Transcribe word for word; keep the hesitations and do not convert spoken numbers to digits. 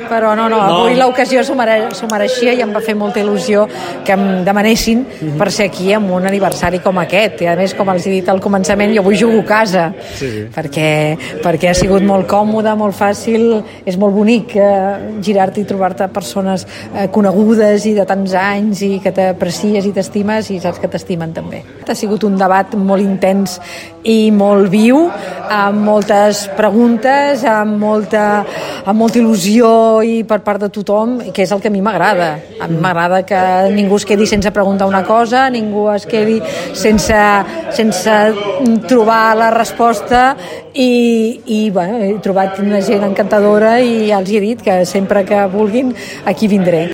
però no, no, avui no. L'ocasió s'ho mere, mereixia i em va fer molta il·lusió que em demanessin mm-hmm. per ser aquí en un aniversari com aquest. I a més, com els he dit al començament, jo avui jugo a casa, sí, sí. Perquè, perquè ha sigut molt còmode, molt fàcil, és molt bonic eh, girar-te i trobar-te persones eh, conegudes i de tants anys i que t'aprecies i t'estimes i saps que t'estimen també. Ha sigut un debat molt intens i molt viu, amb moltes preguntes, amb molta, amb molta il·lusió i per part de tothom, que és el que a mi m'agrada. A mi m'agrada que ningú es quedi sense preguntar una cosa, ningú es quedi sense, sense trobar la resposta i, i bueno, he trobat una gent encantadora i ja els he dit que sempre que vulguin aquí vindré.